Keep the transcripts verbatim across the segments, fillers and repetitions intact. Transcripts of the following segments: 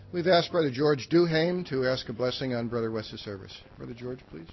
We've asked Brother George Duhame to ask a blessing on Brother West's service. Brother George, please.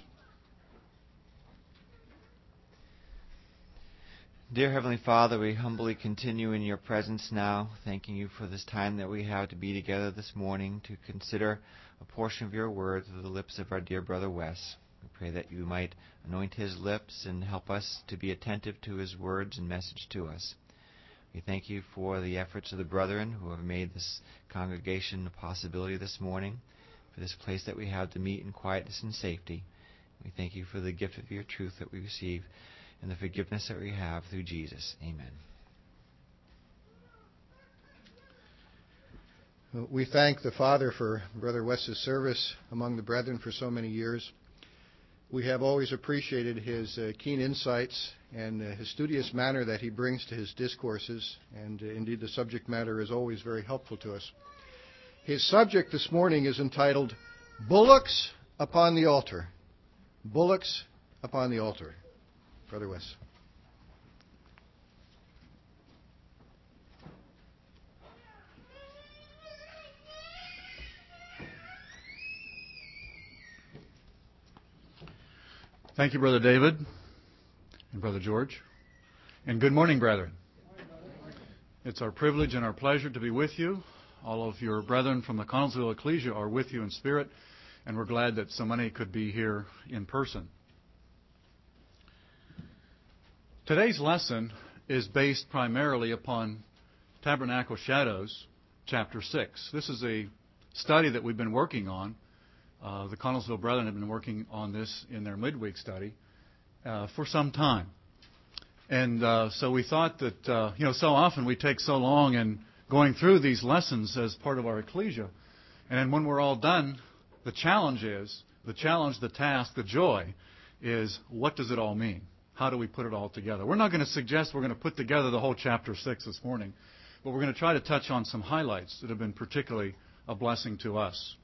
Dear Heavenly Father, we humbly continue in your presence now, thanking you for this time that we have to be together this morning to consider a portion of your word through the lips of our dear Brother Wes. We pray that you might anoint his lips and help us to be attentive to his words and message to us. We thank you for the efforts of the brethren who have made this congregation a possibility this morning, for this place that we have to meet in quietness and safety. We thank you for the gift of your truth that we receive and the forgiveness that we have through Jesus. Amen. We thank the Father for Brother West's service among the brethren for so many years. We have always appreciated his uh, keen insights and uh, his studious manner that he brings to his discourses, and uh, indeed the subject matter is always very helpful to us. His subject this morning is entitled, Bullocks Upon the Altar. Bullocks Upon the Altar. Brother Wes. Thank you, Brother David and Brother George. And good morning, brethren. It's our privilege and our pleasure to be with you. All of your brethren from the Connellsville Ecclesia are with you in spirit, and we're glad that so many could be here in person. Today's lesson is based primarily upon Tabernacle Shadows, chapter six. This is a study that we've been working on. Uh, the Connellsville Brethren have been working on this in their midweek study uh, for some time. And uh, so we thought that, uh, you know, so often we take so long in going through these lessons as part of our ecclesia. And then when we're all done, the challenge is, the challenge, the task, the joy is, what does it all mean? How do we put it all together? We're not going to suggest we're going to put together the whole chapter six this morning, but we're going to try to touch on some highlights that have been particularly a blessing to us.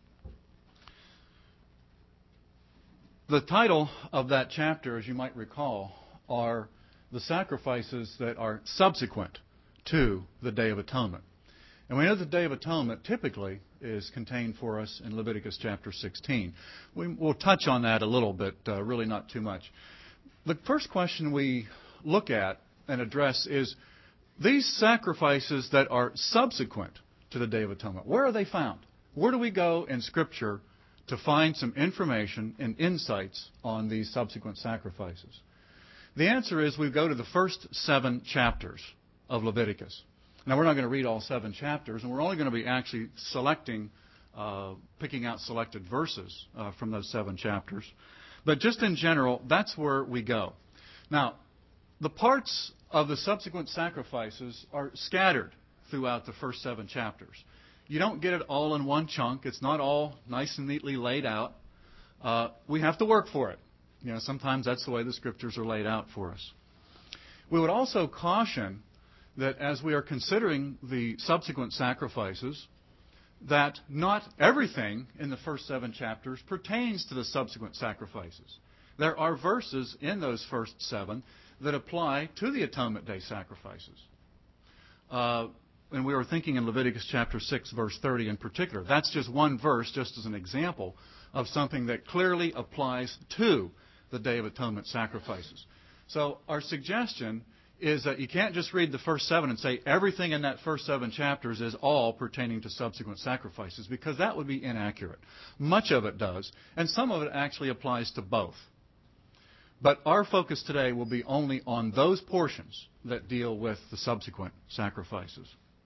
The title of that chapter, as you might recall, are the sacrifices that are subsequent to the Day of Atonement. And we know the Day of Atonement typically is contained for us in Leviticus chapter sixteen. We, we'll touch on that a little bit, uh, really not too much. The first question we look at and address is these sacrifices that are subsequent to the Day of Atonement. Where are they found? Where do we go in Scripture to find some information and insights on these subsequent sacrifices? The answer is we go to the first seven chapters of Leviticus. Now, we're not going to read all seven chapters, and we're only going to be actually selecting, uh, picking out selected verses uh, from those seven chapters. But just in general, that's where we go. Now, the parts of the subsequent sacrifices are scattered throughout the first seven chapters. You don't get it all in one chunk. It's not all nice and neatly laid out. Uh, we have to work for it. You know, sometimes that's the way the Scriptures are laid out for us. We would also caution that as we are considering the subsequent sacrifices, that not everything in the first seven chapters pertains to the subsequent sacrifices. There are verses in those first seven that apply to the Atonement Day sacrifices. Uh, and we were thinking in Leviticus chapter six, verse thirty in particular. That's just one verse, just as an example of something that clearly applies to the Day of Atonement sacrifices. So our suggestion is that you can't just read the first seven and say everything in that first seven chapters is all pertaining to subsequent sacrifices, because that would be inaccurate. Much of it does, and some of it actually applies to both. But our focus today will be only on those portions that deal with the subsequent sacrifices.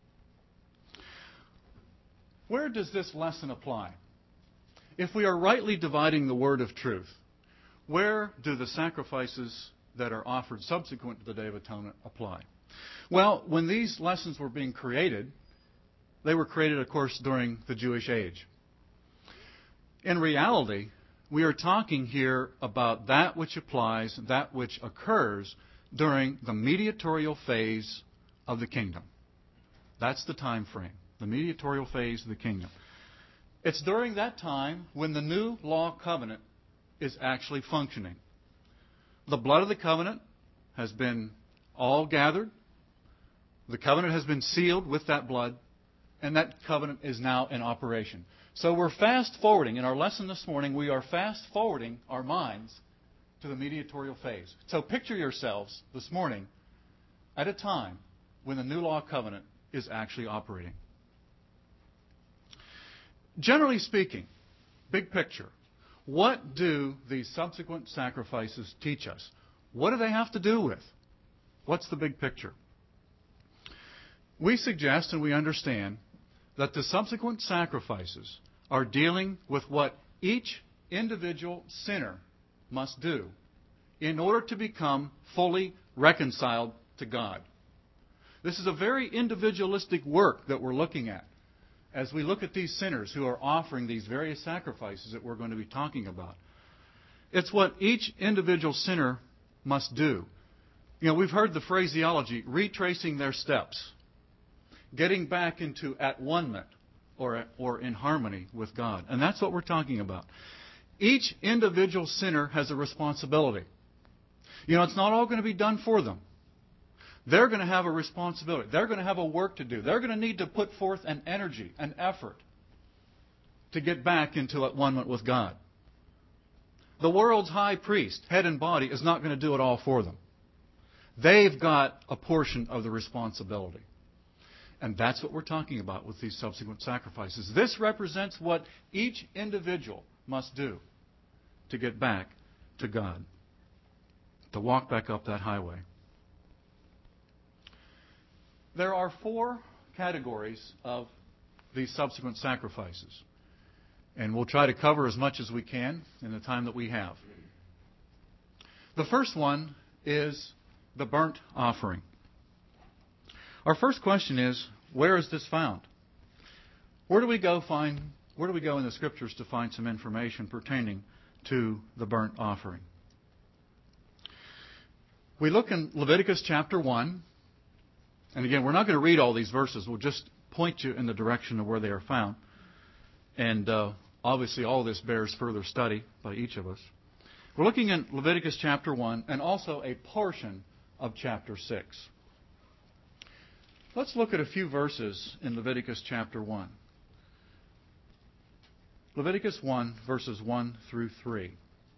Where does this lesson apply? If we are rightly dividing the word of truth, where do the sacrifices that are offered subsequent to the Day of Atonement apply? Well, when these lessons were being created, they were created, of course, during the Jewish age. In reality, we are talking here about that which applies, that which occurs during the mediatorial phase of the kingdom. That's the time frame, the mediatorial phase of the kingdom. It's during that time when the new law covenant is actually functioning. The blood of the covenant has been all gathered. The covenant has been sealed with that blood. And that covenant is now in operation. So we're fast forwarding. In our lesson this morning, we are fast forwarding our minds to the mediatorial phase. So picture yourselves this morning at a time when the new law covenant is actually operating. Generally speaking, big picture, what do these subsequent sacrifices teach us? What do they have to do with? What's the big picture? We suggest and we understand that the subsequent sacrifices are dealing with what each individual sinner must do in order to become fully reconciled to God. This is a very individualistic work that we're looking at as we look at these sinners who are offering these various sacrifices that we're going to be talking about. It's what each individual sinner must do. You know, we've heard the phraseology, retracing their steps, getting back into at one-ment or, or in harmony with God. And that's what we're talking about. Each individual sinner has a responsibility. You know, it's not all going to be done for them. They're going to have a responsibility. They're going to have a work to do. They're going to need to put forth an energy, an effort to get back into at one-ment with God. The world's high priest, head and body, is not going to do it all for them. They've got a portion of the responsibility. And that's what we're talking about with these subsequent sacrifices. This represents what each individual must do to get back to God, to walk back up that highway. There are four categories of these subsequent sacrifices. And we'll try to cover as much as we can in the time that we have. The first one is the burnt offering. Our first question is, where is this found? Where do we go find where do we go in the Scriptures to find some information pertaining to the burnt offering? We look in Leviticus chapter one. And again, we're not going to read all these verses. We'll just point you in the direction of where they are found. And uh, obviously all this bears further study by each of us. We're looking at Leviticus chapter one and also a portion of chapter six. Let's look at a few verses in Leviticus chapter one. Leviticus one, verses one through three.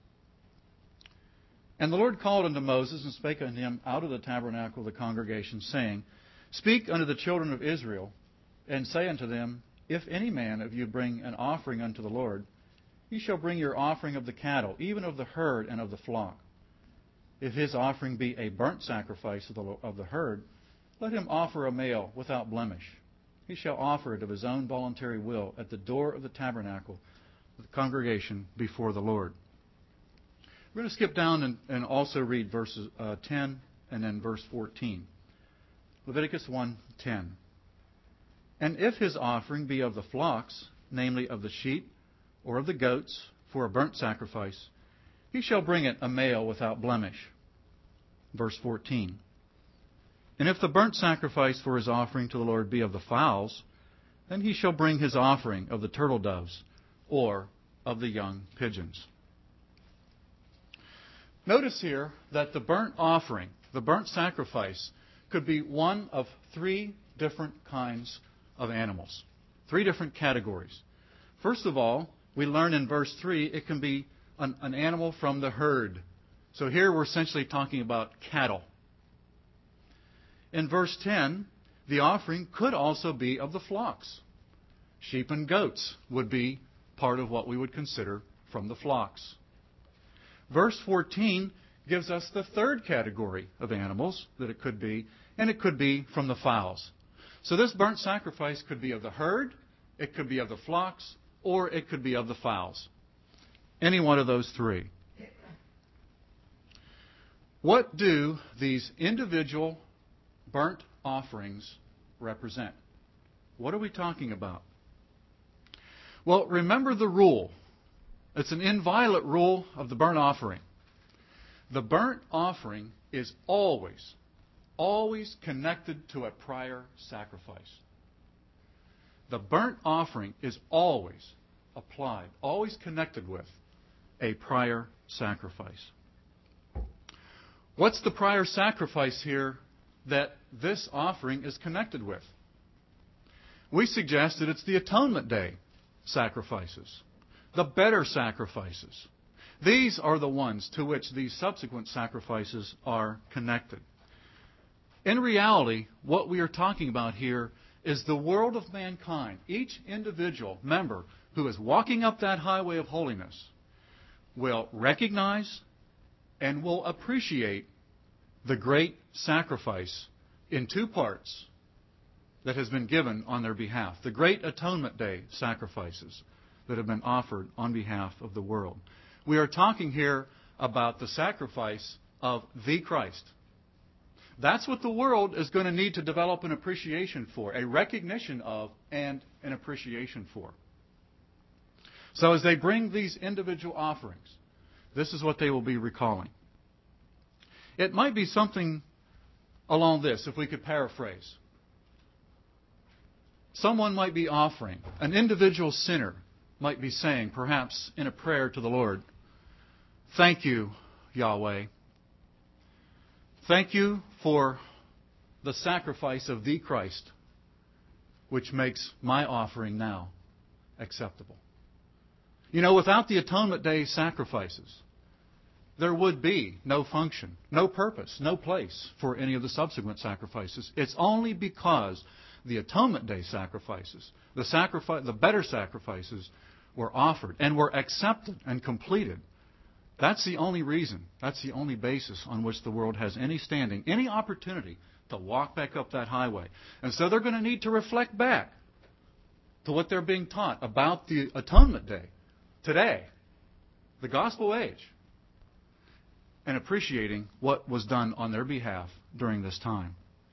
And the Lord called unto Moses and spake unto him out of the tabernacle of the congregation, saying, Speak unto the children of Israel, and say unto them, If any man of you bring an offering unto the Lord, ye shall bring your offering of the cattle, even of the herd and of the flock. If his offering be a burnt sacrifice of the, of the herd, let him offer a male without blemish. He shall offer it of his own voluntary will at the door of the tabernacle of the congregation before the Lord. We're going to skip down and, and also read verses uh, ten and then verse fourteen. Leviticus one ten. And if his offering be of the flocks, namely of the sheep or of the goats, for a burnt sacrifice, he shall bring it a male without blemish. Verse fourteen. And if the burnt sacrifice for his offering to the Lord be of the fowls, then he shall bring his offering of the turtle doves or of the young pigeons. Notice here that the burnt offering, the burnt sacrifice, could be one of three different kinds of animals, three different categories. First of all, we learn in verse three it can be an, an animal from the herd. So here we're essentially talking about cattle. In verse ten, the offering could also be of the flocks. Sheep and goats would be part of what we would consider from the flocks. Verse fourteen gives us the third category of animals that it could be, and it could be from the fowls. So this burnt sacrifice could be of the herd, it could be of the flocks, or it could be of the fowls. Any one of those three. What do these individual burnt offerings represent? What are we talking about? Well, remember the rule. It's an inviolate rule of the burnt offering. The burnt offering is always, always connected to a prior sacrifice. The burnt offering is always applied, always connected with a prior sacrifice. What's the prior sacrifice here that this offering is connected with? We suggest that it's the Atonement Day sacrifices, the better sacrifices. These are the ones to which these subsequent sacrifices are connected. In reality, what we are talking about here is the world of mankind. Each individual member who is walking up that highway of holiness will recognize and will appreciate the great sacrifice in two parts that has been given on their behalf. The great Atonement Day sacrifices that have been offered on behalf of the world. We are talking here about the sacrifice of the Christ. That's what the world is going to need to develop an appreciation for, a recognition of and an appreciation for. So as they bring these individual offerings, this is what they will be recalling. It might be something along this, if we could paraphrase. Someone might be offering, an individual sinner might be saying, perhaps in a prayer to the Lord, "Thank you, Yahweh. Thank you for the sacrifice of the Christ, which makes my offering now acceptable." You know, without the Atonement Day sacrifices, there would be no function, no purpose, no place for any of the subsequent sacrifices. It's only because the Atonement Day sacrifices, the sacrifice, the better sacrifices, were offered and were accepted and completed. That's the only reason, that's the only basis on which the world has any standing, any opportunity to walk back up that highway. And so they're going to need to reflect back to what they're being taught about the Atonement Day today, the gospel age, and appreciating what was done on their behalf during this time.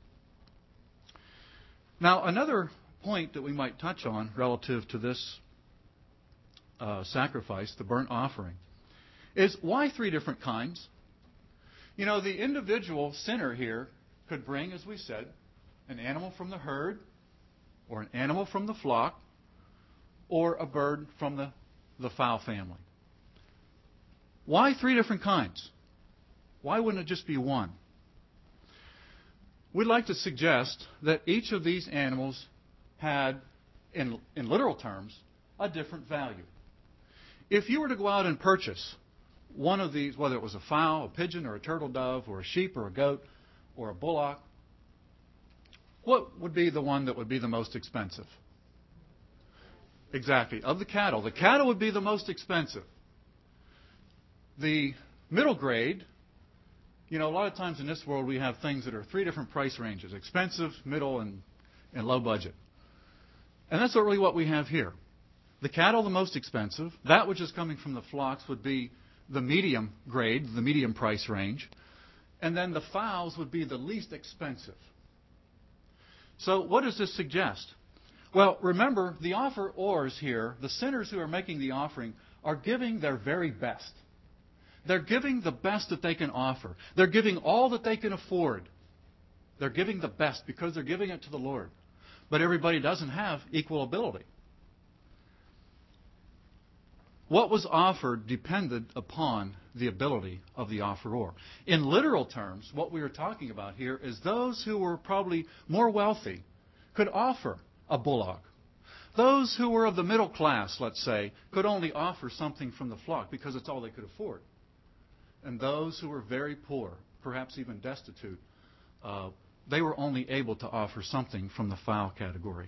Now, another point that we might touch on relative to this uh, sacrifice, the burnt offering, is why three different kinds? You know, the individual sinner here could bring, as we said, an animal from the herd, or an animal from the flock, or a bird from the, the fowl family. Why three different kinds? Why wouldn't it just be one? We'd like to suggest that each of these animals had, in, in literal terms, a different value. If you were to go out and purchase one of these, whether it was a fowl, a pigeon, or a turtle dove, or a sheep, or a goat, or a bullock, what would be the one that would be the most expensive? Exactly. Of the cattle. The cattle would be the most expensive. The middle grade, you know, a lot of times in this world we have things that are three different price ranges: expensive, middle, and, and low budget. And that's not really what we have here. The cattle, the most expensive. That which is coming from the flocks would be the medium grade, the medium price range. And then the fowls would be the least expensive. So what does this suggest? Well, remember, the offerors here, the sinners who are making the offering, are giving their very best. They're giving the best that they can offer. They're giving all that they can afford. They're giving the best because they're giving it to the Lord. But everybody doesn't have equal ability. What was offered depended upon the ability of the offeror. In literal terms, what we are talking about here is those who were probably more wealthy could offer a bullock. Those who were of the middle class, let's say, could only offer something from the flock because it's all they could afford. And those who were very poor, perhaps even destitute, uh, they were only able to offer something from the fowl category.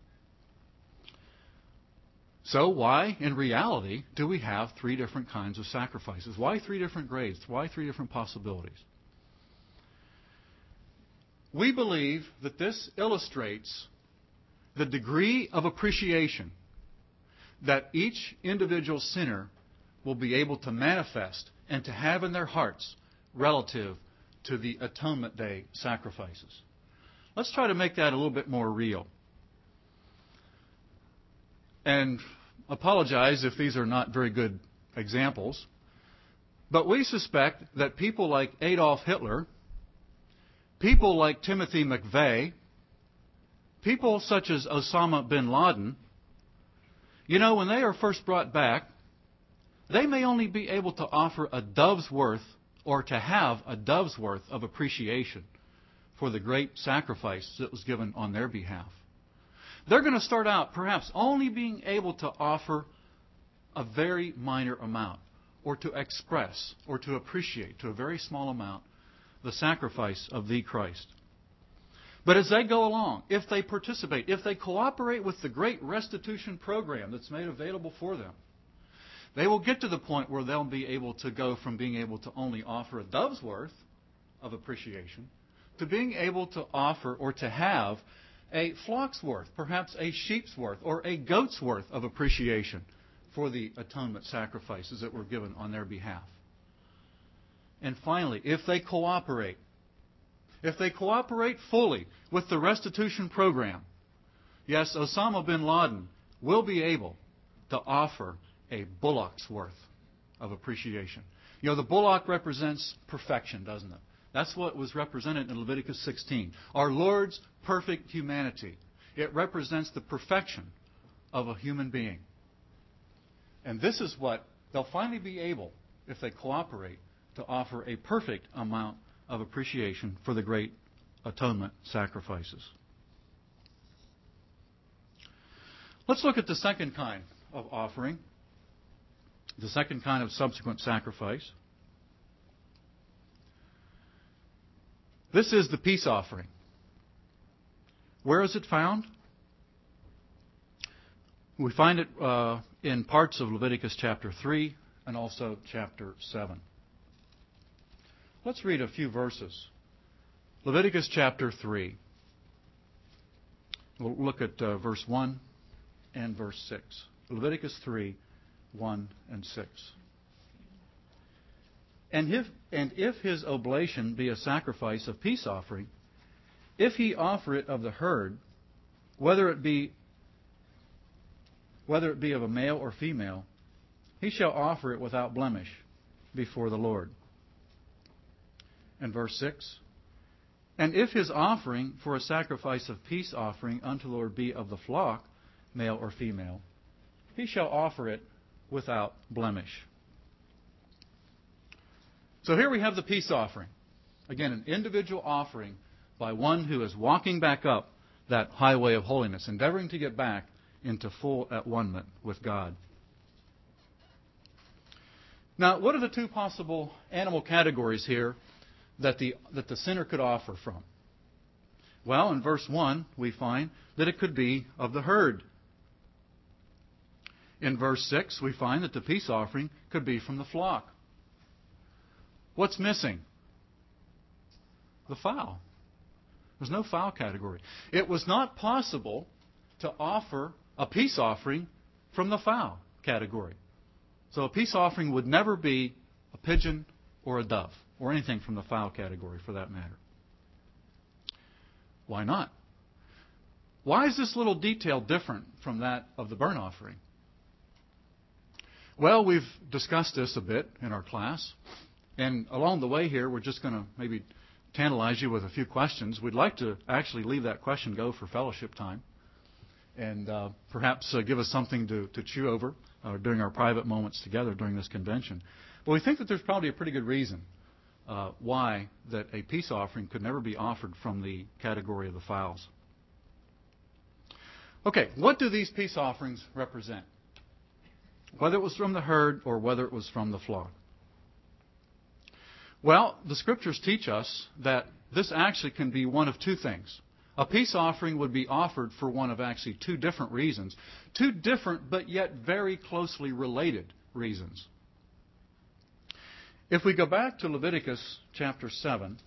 So why, in reality, do we have three different kinds of sacrifices? Why three different grades? Why three different possibilities? We believe that this illustrates the degree of appreciation that each individual sinner will be able to manifest and to have in their hearts relative to the Atonement Day sacrifices. Let's try to make that a little bit more real. And apologize if these are not very good examples, but we suspect that people like Adolf Hitler, people like Timothy McVeigh, people such as Osama bin Laden, you know, when they are first brought back, they may only be able to offer a dove's worth or to have a dove's worth of appreciation for the great sacrifice that was given on their behalf. They're going to start out perhaps only being able to offer a very minor amount, or to express, or to appreciate to a very small amount the sacrifice of the Christ. But as they go along, if they participate, if they cooperate with the great restitution program that's made available for them, they will get to the point where they'll be able to go from being able to only offer a dove's worth of appreciation to being able to offer or to have a flock's worth, perhaps a sheep's worth, or a goat's worth of appreciation for the atonement sacrifices that were given on their behalf. And finally, if they cooperate, if they cooperate fully with the restitution program, yes, Osama bin Laden will be able to offer a bullock's worth of appreciation. You know, the bullock represents perfection, doesn't it? That's what was represented in Leviticus sixteen. Our Lord's perfect humanity. It represents the perfection of a human being. And this is what they'll finally be able, if they cooperate, to offer a perfect amount of appreciation for the great atonement sacrifices. Let's look at the second kind of offering, the second kind of subsequent sacrifice. This is the peace offering. Where is it found? We find it uh, in parts of Leviticus chapter three and also chapter seven. Let's read a few verses. Leviticus chapter three. We'll look at uh, verse one and verse six. Leviticus three, one and six. And if, and if his oblation be a sacrifice of peace offering, if he offer it of the herd, whether it be whether it be of a male or female, he shall offer it without blemish before the Lord. And verse six, and if his offering for a sacrifice of peace offering unto the Lord be of the flock, male or female, he shall offer it without blemish. So here we have the peace offering. Again, an individual offering by one who is walking back up that highway of holiness, endeavoring to get back into full at one-ment with God. Now, what are the two possible animal categories here that the, that the sinner could offer from? Well, in verse one, we find that it could be of the herd. In verse six, we find that the peace offering could be from the flock. What's missing? The fowl. There's no fowl category. It was not possible to offer a peace offering from the fowl category. So a peace offering would never be a pigeon or a dove, or anything from the fowl category for that matter. Why not? Why is this little detail different from that of the burnt offering? Well, we've discussed this a bit in our class. And along the way here, we're just going to maybe tantalize you with a few questions. We'd like to actually leave that question go for fellowship time and uh, perhaps uh, give us something to, to chew over uh, during our private moments together during this convention. But we think that there's probably a pretty good reason uh, why that a peace offering could never be offered from the category of the fowls. Okay, what do these peace offerings represent? Whether it was from the herd or whether it was from the flock. Well, the Scriptures teach us that this actually can be one of two things. A peace offering would be offered for one of actually two different reasons. Two different but yet very closely related reasons. If we go back to Leviticus chapter seven,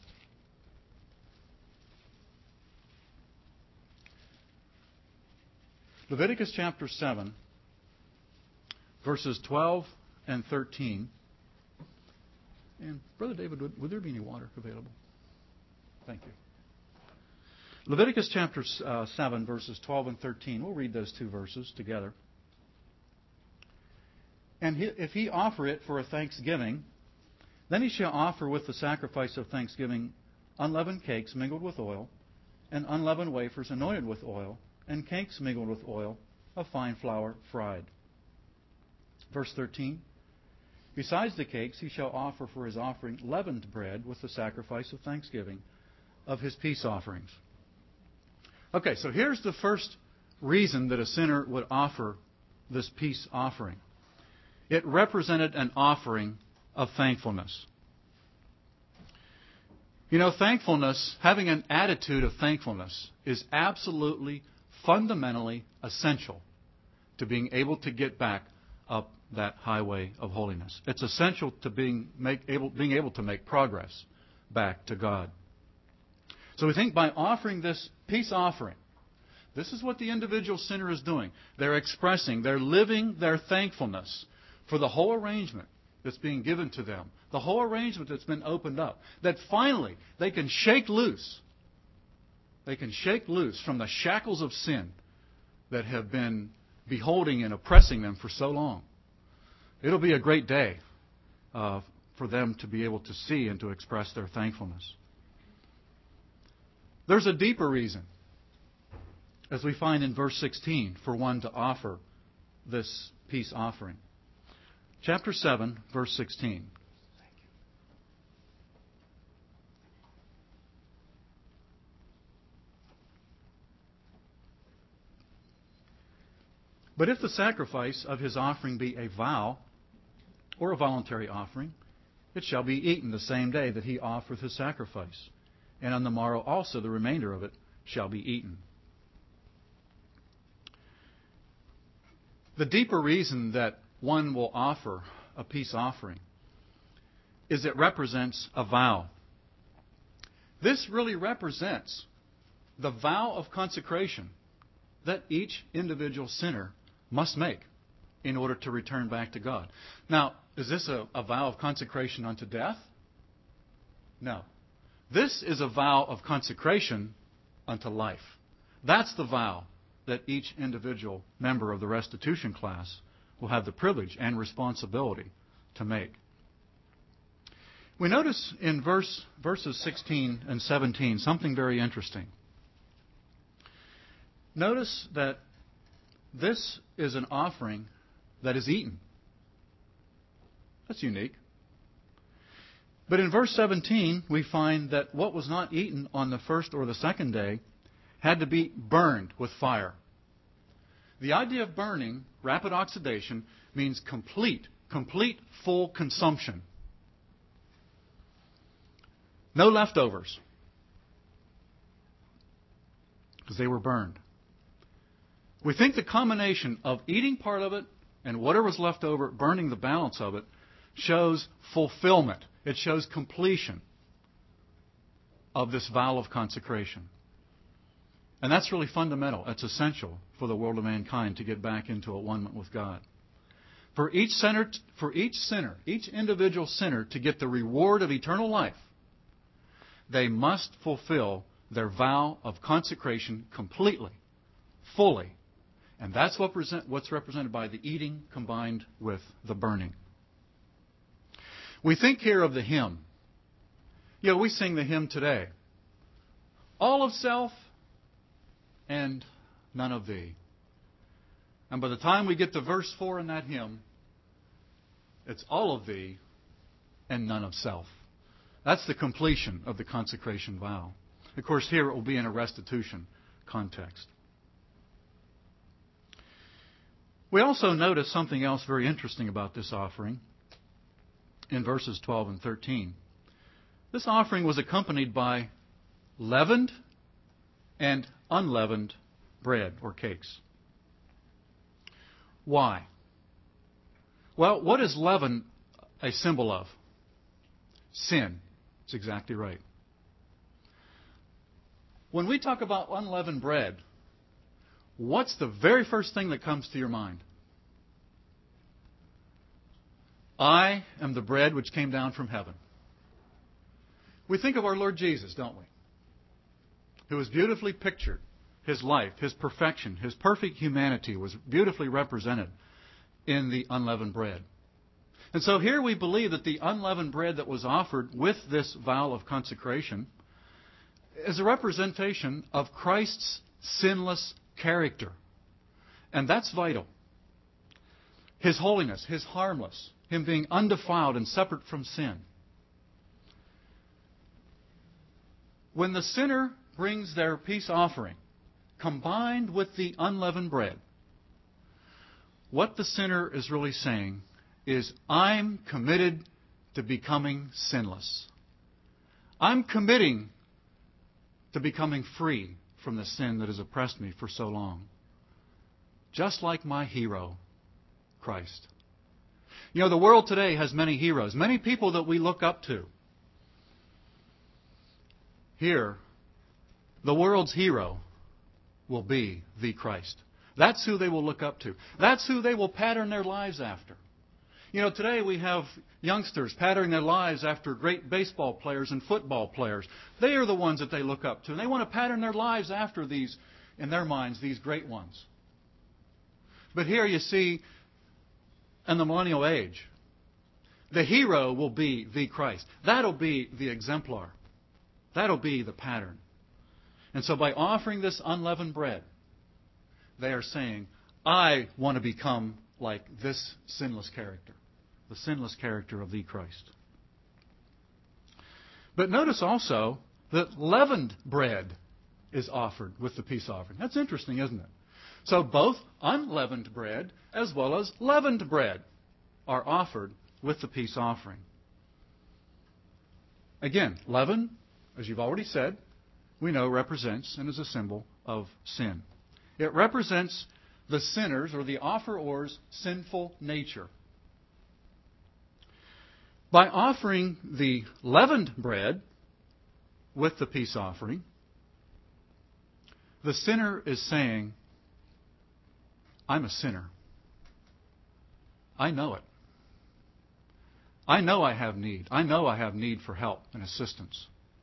Leviticus chapter seven, verses twelve and thirteen. And Brother David, would, would there be any water available? Thank you. Leviticus chapter uh, seven, verses twelve and thirteen. We'll read those two verses together. And he, if he offer it for a thanksgiving, then he shall offer with the sacrifice of thanksgiving unleavened cakes mingled with oil, and unleavened wafers anointed with oil, and cakes mingled with oil of fine flour fried. Verse thirteen. Besides the cakes, he shall offer for his offering leavened bread with the sacrifice of thanksgiving of his peace offerings. Okay, so here's the first reason that a sinner would offer this peace offering. It represented an offering of thankfulness. You know, thankfulness, having an attitude of thankfulness, is absolutely, fundamentally essential to being able to get back up that highway of holiness. It's essential to being, make, able, being able to make progress back to God. So we think by offering this peace offering, this is what the individual sinner is doing. They're expressing, they're living their thankfulness for the whole arrangement that's being given to them, the whole arrangement that's been opened up, that finally they can shake loose. They can shake loose from the shackles of sin that have been beholding and oppressing them for so long. It'll be a great day uh, for them to be able to see and to express their thankfulness. There's a deeper reason, as we find in verse sixteen, for one to offer this peace offering. Chapter seven, verse sixteen. But if the sacrifice of his offering be a vow or a voluntary offering, it shall be eaten the same day that he offereth his sacrifice, and on the morrow also the remainder of it shall be eaten. The deeper reason that one will offer a peace offering is it represents a vow. This really represents the vow of consecration that each individual sinner must make in order to return back to God. Now, is this a, a vow of consecration unto death? No. This is a vow of consecration unto life. That's the vow that each individual member of the restitution class will have the privilege and responsibility to make. We notice in verse, verses sixteen and seventeen something very interesting. Notice that this is an offering that is eaten. That's unique. But in verse seventeen, we find that what was not eaten on the first or the second day had to be burned with fire. The idea of burning, rapid oxidation, means complete, complete full consumption. No leftovers, because they were burned. We think the combination of eating part of it and whatever was left over, burning the balance of it, shows fulfillment. It shows completion of this vow of consecration. And that's really fundamental. It's essential for the world of mankind to get back into a one with God. For each sinner, for each sinner, each individual sinner to get the reward of eternal life, they must fulfill their vow of consecration completely, fully. And that's what present, what's represented by the eating combined with the burning. We think here of the hymn. You know, we sing the hymn today. All of self and none of thee. And by the time we get to verse four in that hymn, it's all of thee and none of self. That's the completion of the consecration vow. Of course, here it will be in a restitution context. We also notice something else very interesting about this offering in verses twelve and thirteen. This offering was accompanied by leavened and unleavened bread or cakes. Why? Well, what is leaven a symbol of? Sin. That's exactly right. When we talk about unleavened bread, what's the very first thing that comes to your mind? I am the bread which came down from heaven. We think of our Lord Jesus, don't we? Who was beautifully pictured. His life, His perfection, His perfect humanity was beautifully represented in the unleavened bread. And so here we believe that the unleavened bread that was offered with this vow of consecration is a representation of Christ's sinless character. And that's vital. His holiness, His harmless, Him being undefiled and separate from sin. When the sinner brings their peace offering combined with the unleavened bread, what the sinner is really saying is, I'm committed to becoming sinless. I'm committing to becoming free from the sin that has oppressed me for so long. Just like my hero, Christ. You know, the world today has many heroes, many people that we look up to. Here, the world's hero will be the Christ. That's who they will look up to. That's who they will pattern their lives after. You know, today we have youngsters patterning their lives after great baseball players and football players. They are the ones that they look up to. And they want to pattern their lives after these, in their minds, these great ones. But here you see, in the millennial age, the hero will be the Christ. That'll be the exemplar. That'll be the pattern. And so by offering this unleavened bread, they are saying, I want to become like this sinless character, the sinless character of the Christ. But notice also that leavened bread is offered with the peace offering. That's interesting, isn't it? So both unleavened bread as well as leavened bread are offered with the peace offering. Again, leaven, as you've already said, we know represents and is a symbol of sin. It represents the sinner's or the offeror's sinful nature. By offering the leavened bread with the peace offering, the sinner is saying, I'm a sinner. I know it. I know I have need. I know I have need for help and assistance.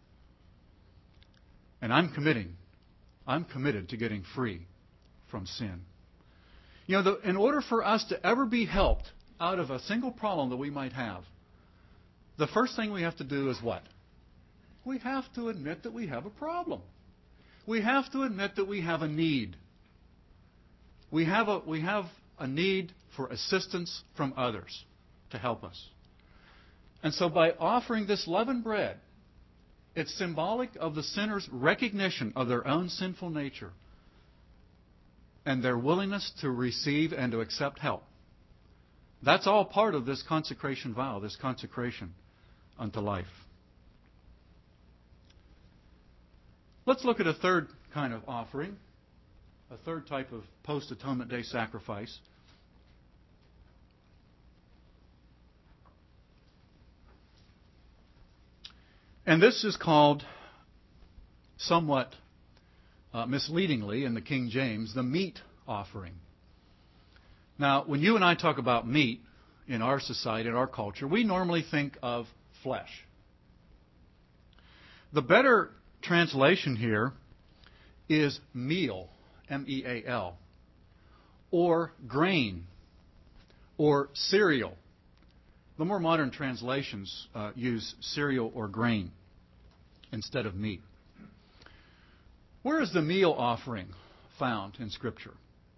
And I'm committing. I'm committed to getting free from sin. You know, the, in order for us to ever be helped out of a single problem that we might have, the first thing we have to do is what? We have to admit that we have a problem. We have to admit that we have a need. We have a, we have a need for assistance from others to help us. And so by offering this leavened bread, it's symbolic of the sinner's recognition of their own sinful nature and their willingness to receive and to accept help. That's all part of this consecration vow, this consecration unto life. Let's look at a third kind of offering, a third type of post-Atonement Day sacrifice. And this is called, somewhat uh, misleadingly in the King James, the meat offering. Now, when you and I talk about meat in our society, in our culture, we normally think of flesh. The better translation here is meal, M E A L, or grain, or cereal. The more modern translations uh, use cereal or grain instead of meat. Where is the meal offering found in Scripture?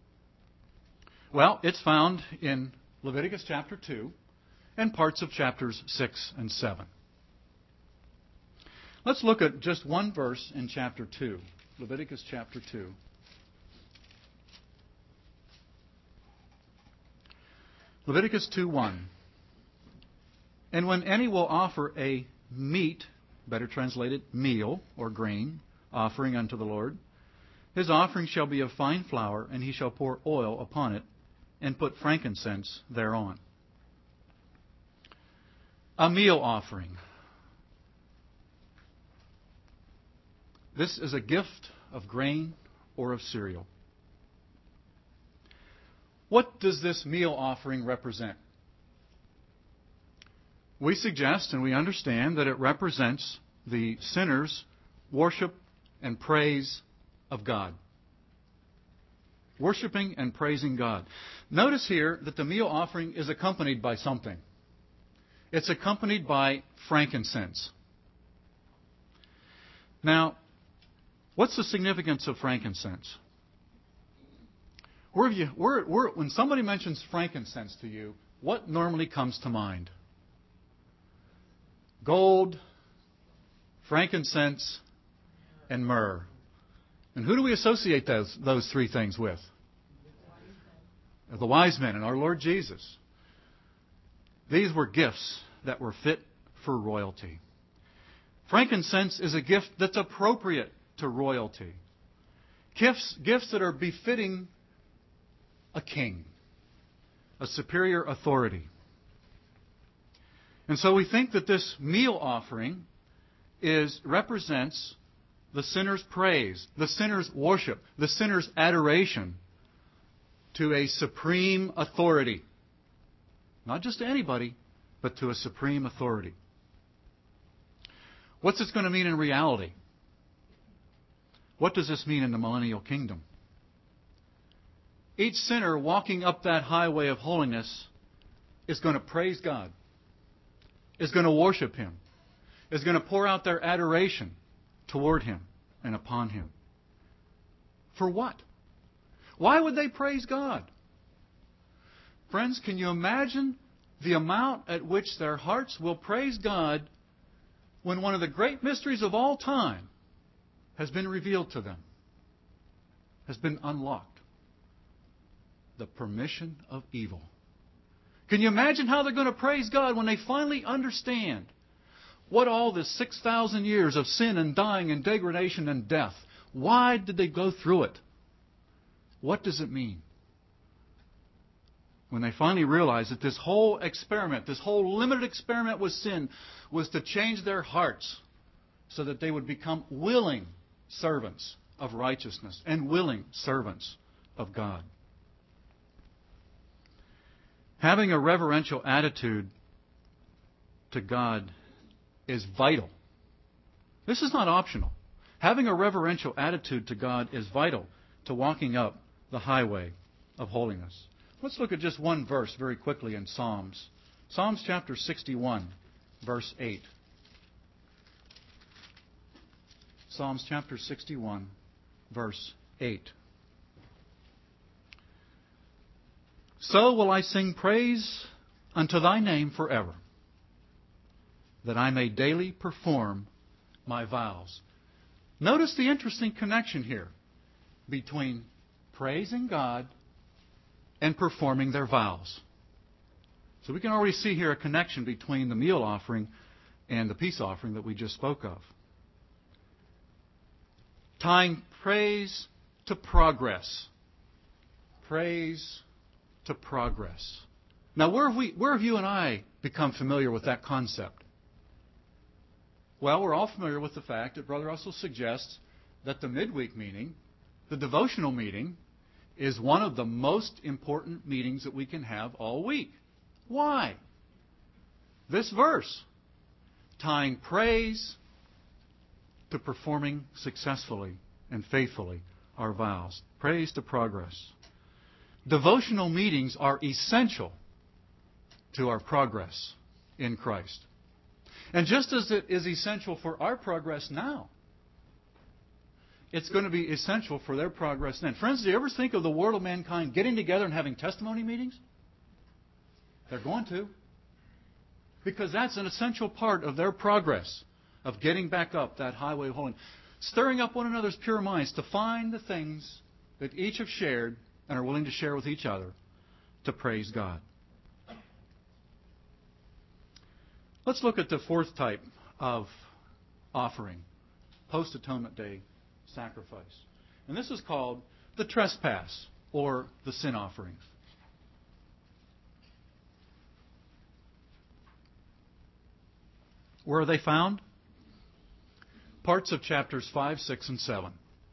Well, it's found in Leviticus chapter two and parts of chapters six and seven. Let's look at just one verse in chapter two, Leviticus chapter two. Leviticus two one. And when any will offer a meat, better translated meal or grain, offering unto the Lord, his offering shall be of fine flour, and he shall pour oil upon it, and put frankincense thereon. A meal offering. This is a gift of grain or of cereal. What does this meal offering represent? We suggest and we understand that it represents the sinner's worship and praise of God. Worshiping and praising God. Notice here that the meal offering is accompanied by something. It's accompanied by frankincense. Now, what's the significance of frankincense? Where have you, where, where, when somebody mentions frankincense to you, what normally comes to mind? Gold, frankincense, and myrrh. And who do we associate those, those three things with? The wise men and our Lord Jesus. These were gifts that were fit for royalty. Frankincense is a gift that's appropriate to royalty. Gifts, gifts that are befitting a king, a superior authority. And so we think that this meal offering is represents the sinner's praise, the sinner's worship, the sinner's adoration to a supreme authority. Not just to anybody, but to a supreme authority. What's this going to mean in reality? What does this mean in the millennial kingdom? Each sinner walking up that highway of holiness is going to praise God, is going to worship Him, is going to pour out their adoration toward Him and upon Him. For what? Why would they praise God? Friends, can you imagine the amount at which their hearts will praise God when one of the great mysteries of all time has been revealed to them, has been unlocked? The permission of evil. Can you imagine how they're going to praise God when they finally understand what all this six thousand years of sin and dying and degradation and death, why did they go through it? What does it mean? When they finally realize that this whole experiment, this whole limited experiment with sin, was to change their hearts so that they would become willing servants of righteousness and willing servants of God. Having a reverential attitude to God is vital. This is not optional. Having a reverential attitude to God is vital to walking up the highway of holiness. Let's look at just one verse very quickly in Psalms. Psalms chapter sixty-one, verse eight. Psalms chapter sixty-one, verse eight. So will I sing praise unto thy name forever, that I may daily perform my vows. Notice the interesting connection here between praising God and performing their vows. So we can already see here a connection between the meal offering and the peace offering that we just spoke of. Tying praise to progress. Praise to progress. Now, where have, we, where have you and I become familiar with that concept? Well, we're all familiar with the fact that Brother Russell suggests that the midweek meeting, the devotional meeting, is one of the most important meetings that we can have all week. Why? This verse, tying praise to performing successfully and faithfully our vows. Praise to progress. Devotional meetings are essential to our progress in Christ. And just as it is essential for our progress now, it's going to be essential for their progress then. Friends, do you ever think of the world of mankind getting together and having testimony meetings? They're going to. Because that's an essential part of their progress, of getting back up that highway of holiness. Stirring up one another's pure minds to find the things that each have shared and are willing to share with each other to praise God. Let's look at the fourth type of offering, post-atonement day sacrifice. And this is called the trespass or the sin offerings. Where are they found? Parts of chapters five, six, and seven.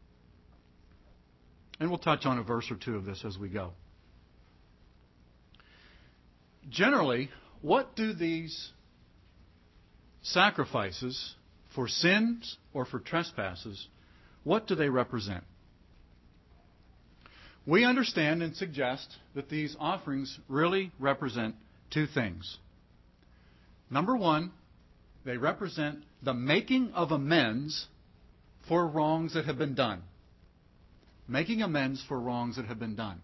And we'll touch on a verse or two of this as we go. Generally, what do these sacrifices for sins or for trespasses, what do they represent? We understand and suggest that these offerings really represent two things. Number one, they represent the making of amends for wrongs that have been done. Making amends for wrongs that have been done.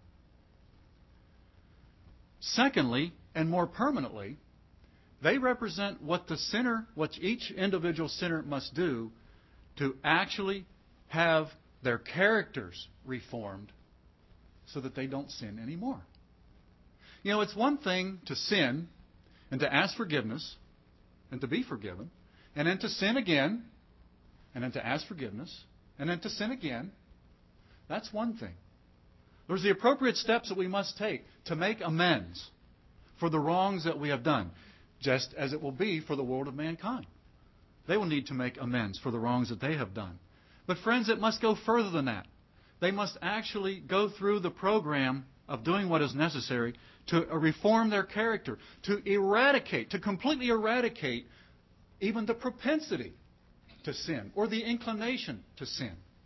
Secondly, and more permanently, they represent what the sinner, what each individual sinner must do to actually have their characters reformed so that they don't sin anymore. You know, it's one thing to sin and to ask forgiveness and to be forgiven, and then to sin again, and then to ask forgiveness, and then to sin again. That's one thing. There's the appropriate steps that we must take to make amends for the wrongs that we have done, just as it will be for the world of mankind. They will need to make amends for the wrongs that they have done. But friends, it must go further than that. They must actually go through the program of doing what is necessary to reform their character, to eradicate, to completely eradicate even the propensity to sin or the inclination to sin.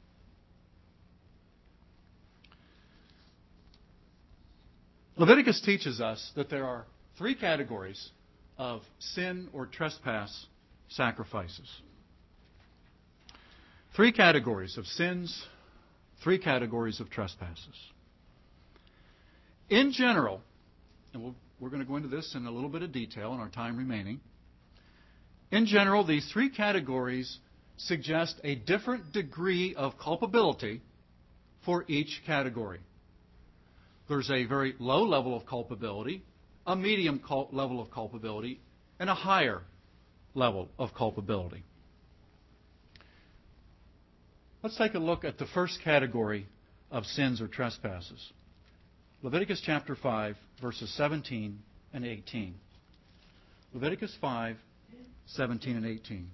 Leviticus teaches us that there are three categories of sin or trespass sacrifices. Three categories of sins, three categories of trespasses. In general, and we'll, we're going to go into this in a little bit of detail in our time remaining. In general, these three categories suggest a different degree of culpability for each category. There's a very low level of culpability, a medium cul- level of culpability, and a higher level of culpability. Let's take a look at the first category of sins or trespasses. Leviticus chapter five, verses seventeen and eighteen. Leviticus five, seventeen and eighteen.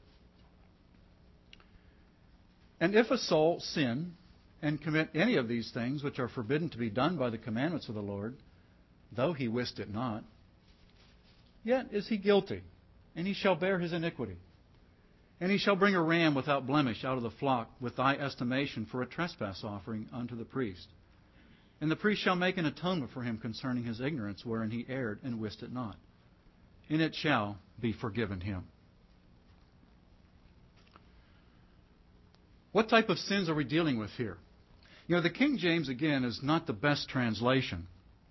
And if a soul sin and commit any of these things which are forbidden to be done by the commandments of the Lord, though he wist it not, yet is he guilty, and he shall bear his iniquity. And he shall bring a ram without blemish out of the flock with thy estimation for a trespass offering unto the priest. And the priest shall make an atonement for him concerning his ignorance wherein he erred and wist it not. And it shall be forgiven him. What type of sins are we dealing with here? You know, the King James, again, is not the best translation.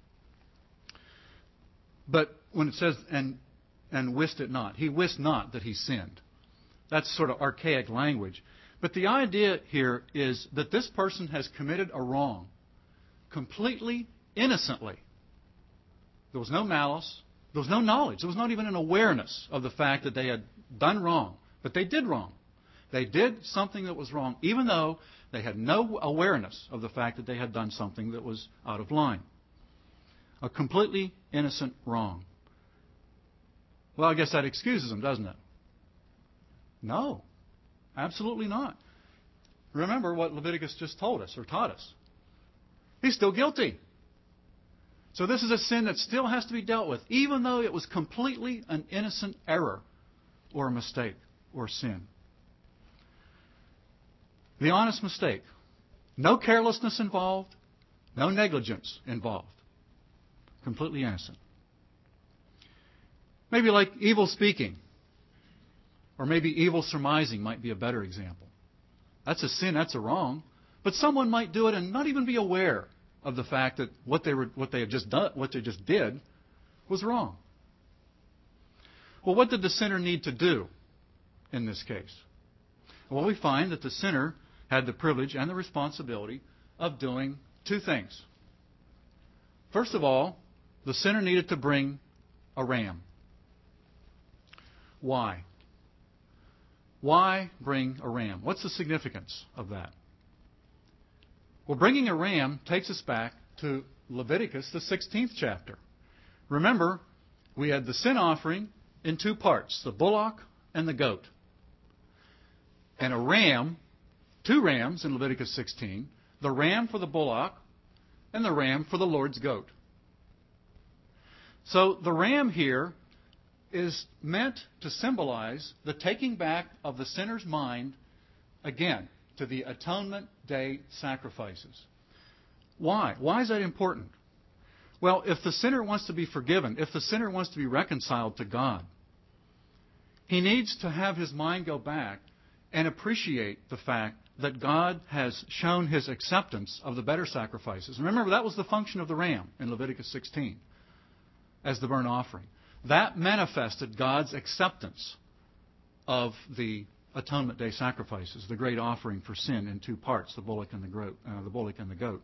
But when it says, and, and wist it not, he wist not that he sinned. That's sort of archaic language. But the idea here is that this person has committed a wrong completely innocently. There was no malice. There was no knowledge. There was not even an awareness of the fact that they had done wrong. But they did wrong. They did something that was wrong, even though they had no awareness of the fact that they had done something that was out of line. A completely innocent wrong. Well, I guess that excuses them, doesn't it? No, absolutely not. Remember what Leviticus just told us or taught us. He's still guilty. So this is a sin that still has to be dealt with, even though it was completely an innocent error or a mistake or sin. The honest mistake. No carelessness involved, no negligence involved. Completely innocent. Maybe like evil speaking. Or maybe evil surmising might be a better example. That's a sin, that's a wrong. But someone might do it and not even be aware of the fact that what they were, what they had just done, what they just did, was wrong. Well, what did the sinner need to do in this case? Well, we find that the sinner had the privilege and the responsibility of doing two things. First of all, the sinner needed to bring a ram. Why? Why bring a ram? What's the significance of that? Well, bringing a ram takes us back to Leviticus, the sixteenth chapter. Remember, we had the sin offering in two parts, the bullock and the goat. And a ram, two rams in Leviticus sixteen, the ram for the bullock and the ram for the Lord's goat. So the ram here is meant to symbolize the taking back of the sinner's mind, again, to the Atonement Day sacrifices. Why? Why is that important? Well, if the sinner wants to be forgiven, if the sinner wants to be reconciled to God, he needs to have his mind go back and appreciate the fact that God has shown his acceptance of the better sacrifices. Remember, that was the function of the ram in Leviticus sixteen as the burnt offering. That manifested God's acceptance of the Atonement Day sacrifices, the great offering for sin in two parts, the bullock and the goat. Uh, the bullock and the goat.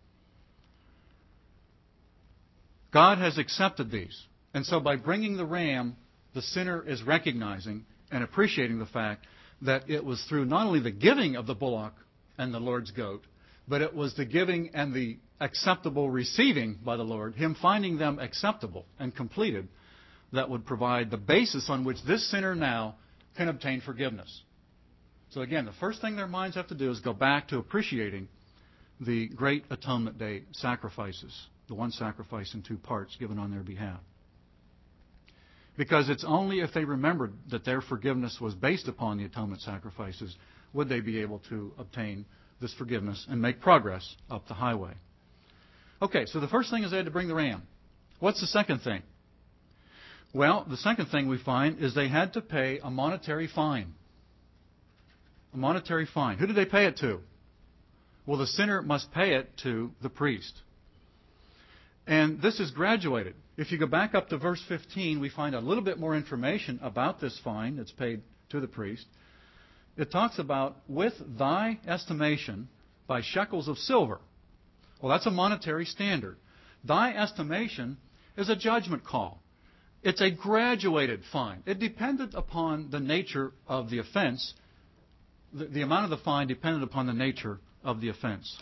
God has accepted these. And so by bringing the ram, the sinner is recognizing and appreciating the fact that it was through not only the giving of the bullock and the Lord's goat, but it was the giving and the acceptable receiving by the Lord, Him finding them acceptable and completed, that would provide the basis on which this sinner now can obtain forgiveness. So again, the first thing their minds have to do is go back to appreciating the great Atonement Day sacrifices, the one sacrifice in two parts given on their behalf. Because it's only if they remembered that their forgiveness was based upon the atonement sacrifices would they be able to obtain this forgiveness and make progress up the highway. Okay, so the first thing is they had to bring the ram. What's the second thing? Well, the second thing we find is they had to pay a monetary fine. A monetary fine. Who did they pay it to? Well, the sinner must pay it to the priest. And this is graduated. If you go back up to verse fifteen, we find a little bit more information about this fine that's paid to the priest. It talks about, with thy estimation by shekels of silver. Well, that's a monetary standard. Thy estimation is a judgment call. It's a graduated fine. It depended upon the nature of the offense. The, the amount of the fine depended upon the nature of the offense.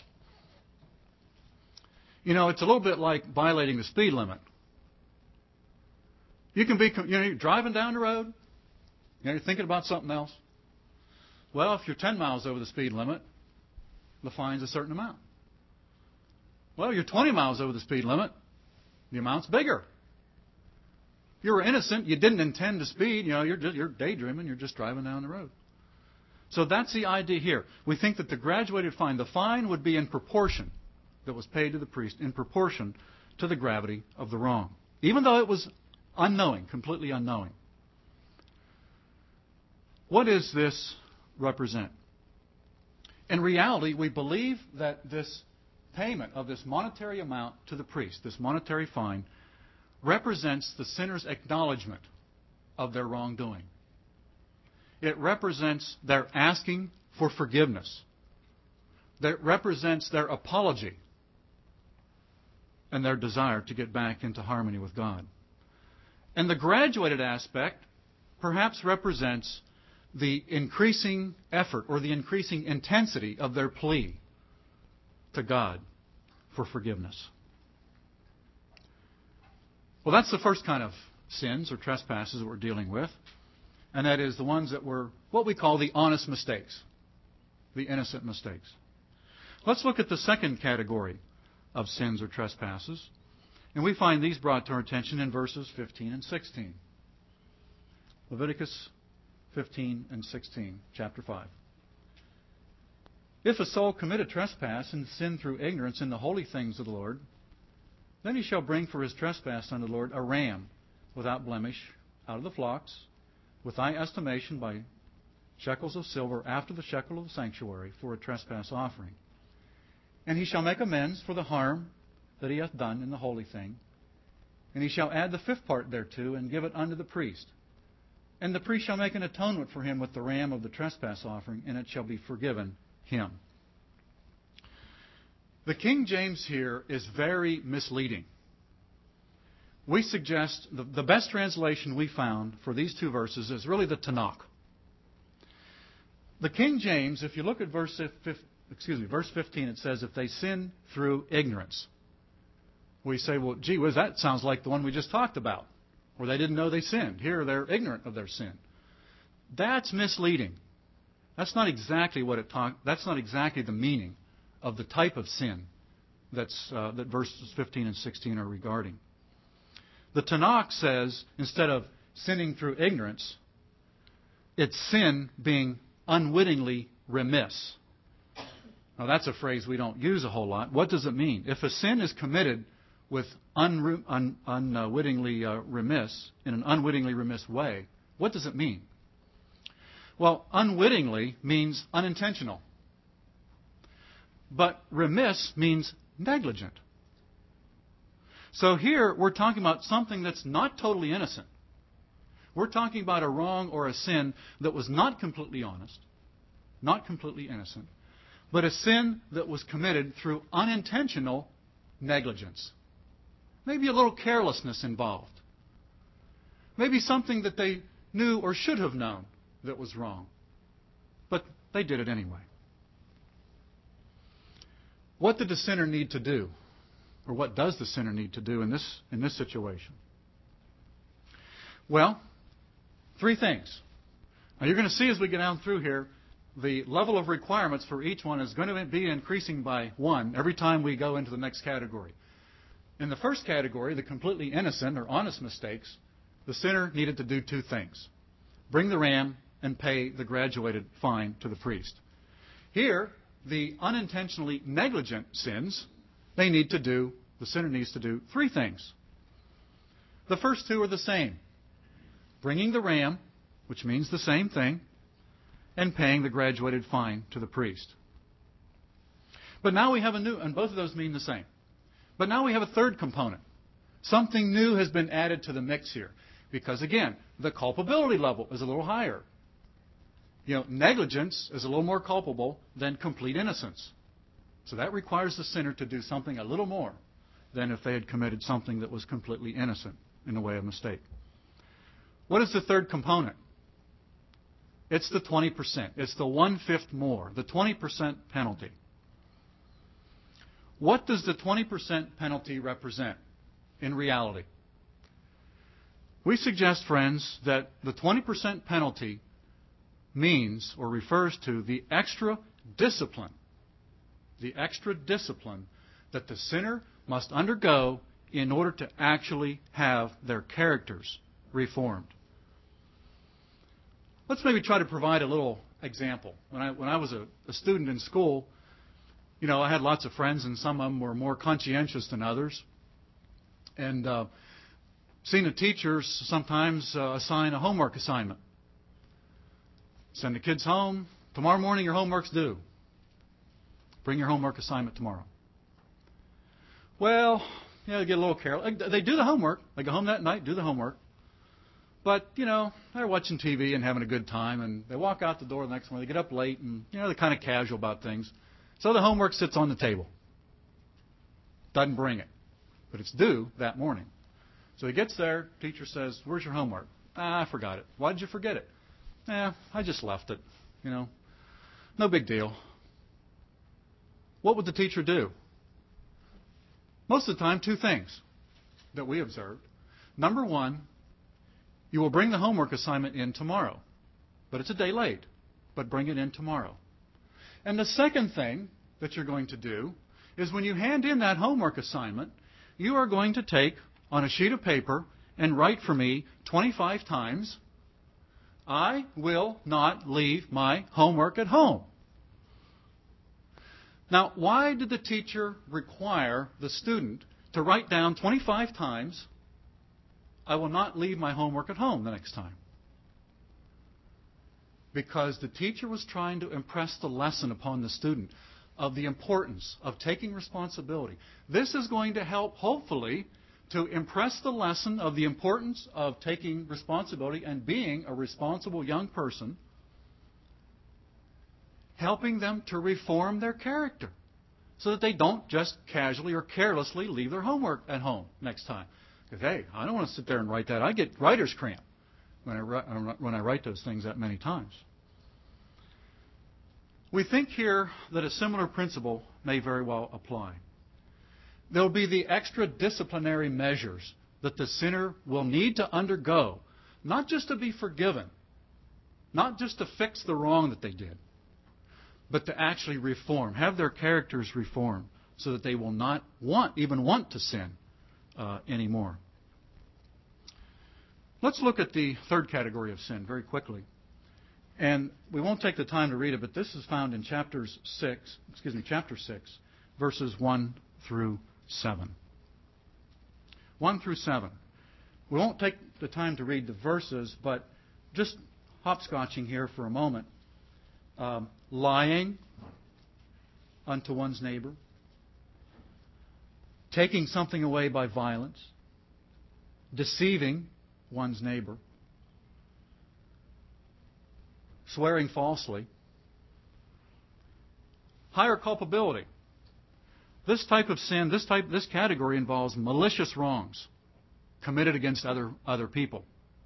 You know, it's a little bit like violating the speed limit. You can be, you know, you're driving down the road, you know, you're thinking about something else. Well, if you're ten miles over the speed limit, the fine's a certain amount. Well, you're twenty miles over the speed limit, the amount's bigger. You were innocent, you didn't intend to speed, you know, you're just, you're daydreaming, you're just driving down the road. So that's the idea here. We think that the graduated fine, the fine would be in proportion, that was paid to the priest, in proportion to the gravity of the wrong. Even though it was unknowing, completely unknowing. What does this represent? In reality, we believe that this payment of this monetary amount to the priest, this monetary fine, represents the sinner's acknowledgement of their wrongdoing. It represents their asking for forgiveness. That represents their apology and their desire to get back into harmony with God. And the graduated aspect perhaps represents the increasing effort or the increasing intensity of their plea to God for forgiveness. Well, that's the first kind of sins or trespasses that we're dealing with. And that is the ones that were what we call the honest mistakes, the innocent mistakes. Let's look at the second category of sins or trespasses. And we find these brought to our attention in verses fifteen and sixteen. Leviticus fifteen and sixteen, chapter five. If a soul commit a trespass and sin through ignorance in the holy things of the Lord, then he shall bring for his trespass unto the Lord a ram without blemish out of the flocks, with thy estimation by shekels of silver after the shekel of the sanctuary for a trespass offering. And he shall make amends for the harm that he hath done in the holy thing. And he shall add the fifth part thereto, and give it unto the priest. And the priest shall make an atonement for him with the ram of the trespass offering, and it shall be forgiven him. The King James here is very misleading. We suggest the, the best translation we found for these two verses is really the Tanakh. The King James, if you look at verse excuse me, verse fifteen, it says, if they sin through ignorance. We say, well, gee whiz, that sounds like the one we just talked about, where they didn't know they sinned. Here they're ignorant of their sin. That's misleading. That's not exactly what it talk. That's not exactly the meaning of the type of sin that's uh, that verses fifteen and sixteen are regarding. The Tanakh says, instead of sinning through ignorance, it's sin being unwittingly remiss. Now, that's a phrase we don't use a whole lot. What does it mean? If a sin is committed with un, un, unwittingly uh, remiss, in an unwittingly remiss way, what does it mean? Well, unwittingly means unintentional. But remiss means negligent. So here we're talking about something that's not totally innocent. We're talking about a wrong or a sin that was not completely honest, not completely innocent, but a sin that was committed through unintentional negligence. Maybe a little carelessness involved. Maybe something that they knew or should have known that was wrong. But they did it anyway. What did the sinner need to do? Or what does the sinner need to do in this, in this situation? Well, three things. Now you're going to see as we get down through here, the level of requirements for each one is going to be increasing by one every time we go into the next category. In the first category, the completely innocent or honest mistakes, the sinner needed to do two things. Bring the ram and pay the graduated fine to the priest. Here, the unintentionally negligent sins, they need to do, the sinner needs to do three things. The first two are the same. Bringing the ram, which means the same thing, and paying the graduated fine to the priest. But now we have a new, and both of those mean the same. But now we have a third component. Something new has been added to the mix here. Because again, the culpability level is a little higher. You know, negligence is a little more culpable than complete innocence. So that requires the sinner to do something a little more than if they had committed something that was completely innocent in the way of mistake. What is the third component? It's the twenty percent. It's the one-fifth more, the twenty percent penalty. What does the twenty percent penalty represent in reality? We suggest, friends, that the twenty percent penalty means or refers to the extra discipline, the extra discipline that the sinner must undergo in order to actually have their characters reformed. Let's maybe try to provide a little example. When I, when I was a, a student in school, you know, I had lots of friends, and some of them were more conscientious than others. And uh, seen the teachers sometimes uh, assign a homework assignment. Send the kids home. Tomorrow morning your homework's due. Bring your homework assignment tomorrow. Well, you know, they get a little careless. They do the homework. They go home that night, do the homework. But, you know, they're watching T V and having a good time, and they walk out the door the next morning. They get up late, and, you know, they're kind of casual about things. So the homework sits on the table. Doesn't bring it. But it's due that morning. So he gets there. Teacher says, "Where's your homework?" "Ah, I forgot it." "Why did you forget it?" "Eh, I just left it. You know, no big deal." What would the teacher do? Most of the time, two things that we observed. Number one, you will bring the homework assignment in tomorrow. But it's a day late. But bring it in tomorrow. And the second thing that you're going to do is when you hand in that homework assignment, you are going to take on a sheet of paper and write for me twenty-five times, "I will not leave my homework at home." Now, why did the teacher require the student to write down twenty-five times, "I will not leave my homework at home" the next time? Because the teacher was trying to impress the lesson upon the student of the importance of taking responsibility. This is going to help, hopefully, to impress the lesson of the importance of taking responsibility and being a responsible young person, helping them to reform their character so that they don't just casually or carelessly leave their homework at home next time. Because, hey, I don't want to sit there and write that. I get writer's cramp when I, write, when I write those things that many times. We think here that a similar principle may very well apply. There will be the extra disciplinary measures that the sinner will need to undergo, not just to be forgiven, not just to fix the wrong that they did, but to actually reform, have their characters reformed so that they will not want, even want to sin uh, anymore. Let's look at the third category of sin very quickly. And we won't take the time to read it, but this is found in chapters six, excuse me, chapter six, verses one through seven. One through seven. We won't take the time to read the verses, but just hopscotching here for a moment. Um, lying unto one's neighbor, taking something away by violence, deceiving one's neighbor, swearing falsely. Higher culpability. This type of sin, this type, this category involves malicious wrongs committed against other, other people.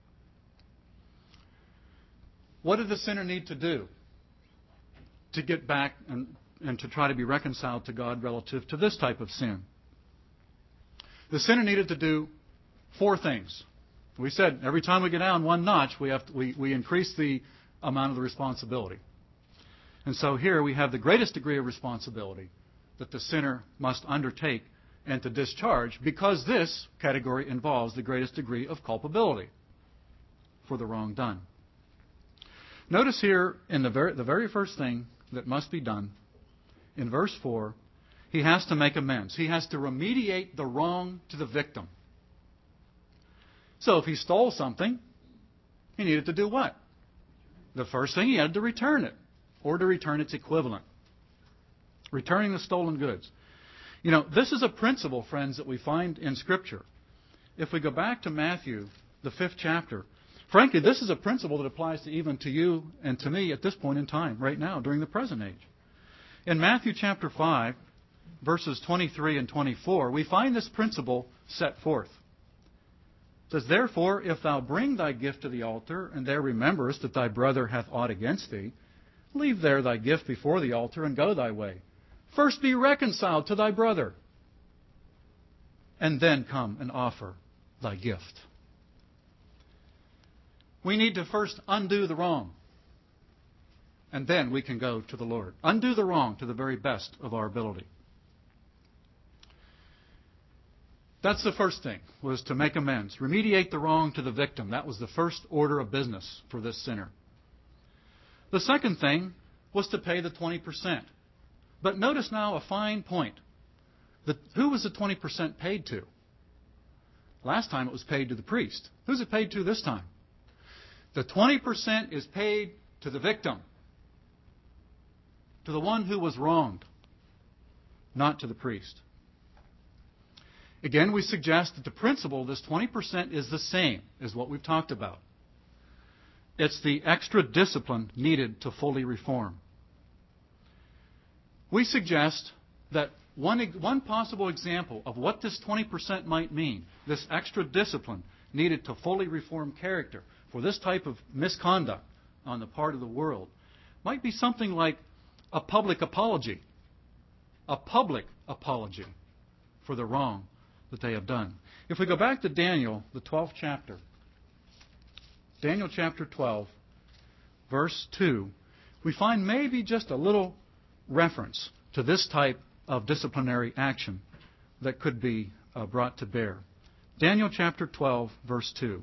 What did the sinner need to do to get back and, and to try to be reconciled to God relative to this type of sin? The sinner needed to do four things. We said every time we get down one notch, we, have to, we, we increase the amount of the responsibility. And so here we have the greatest degree of responsibility that the sinner must undertake and to discharge, because this category involves the greatest degree of culpability for the wrong done. Notice here in the very, the very first thing that must be done, in verse four, he has to make amends. He has to remediate the wrong to the victim. So if he stole something, he needed to do what? The first thing, he had to return it, or to return its equivalent. Returning the stolen goods. You know, this is a principle, friends, that we find in Scripture. If we go back to Matthew, the fifth chapter, frankly, this is a principle that applies to even to you and to me at this point in time, right now, during the present age. In Matthew chapter five, verses twenty-three and twenty-four, we find this principle set forth. It says, "Therefore, if thou bring thy gift to the altar, and there rememberest that thy brother hath aught against thee, leave there thy gift before the altar, and go thy way. First be reconciled to thy brother, and then come and offer thy gift." We need to first undo the wrong, and then we can go to the Lord. Undo the wrong to the very best of our ability. That's the first thing, was to make amends. Remediate the wrong to the victim. That was the first order of business for this sinner. The second thing was to pay the twenty percent. But notice now a fine point. The, who was the twenty percent paid to? Last time it was paid to the priest. Who's it paid to this time? The twenty percent is paid to the victim, to the one who was wronged, not to the priest. Again, we suggest that the principle of this twenty percent is the same as what we've talked about. It's the extra discipline needed to fully reform. We suggest that one, one possible example of what this twenty percent might mean, this extra discipline needed to fully reform character for this type of misconduct on the part of the world, might be something like a public apology. A public apology for the wrong that they have done. If we go back to Daniel, the twelfth chapter, Daniel chapter twelve, verse two, we find maybe just a little reference to this type of disciplinary action that could be uh, brought to bear. Daniel chapter twelve, verse two.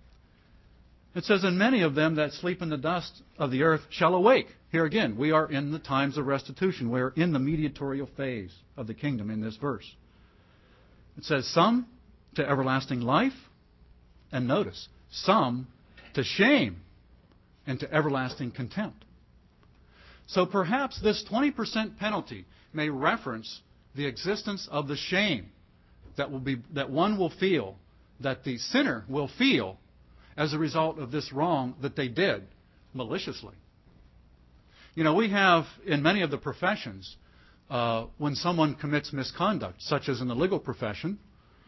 It says, "And many of them that sleep in the dust of the earth shall awake." Here again, we are in the times of restitution. We are in the mediatorial phase of the kingdom in this verse. It says, "Some to everlasting life," and notice, "some to shame and to everlasting contempt." So perhaps this twenty percent penalty may reference the existence of the shame that will be that one will feel, that the sinner will feel as a result of this wrong that they did maliciously. You know, we have in many of the professions, uh, when someone commits misconduct, such as in the legal profession,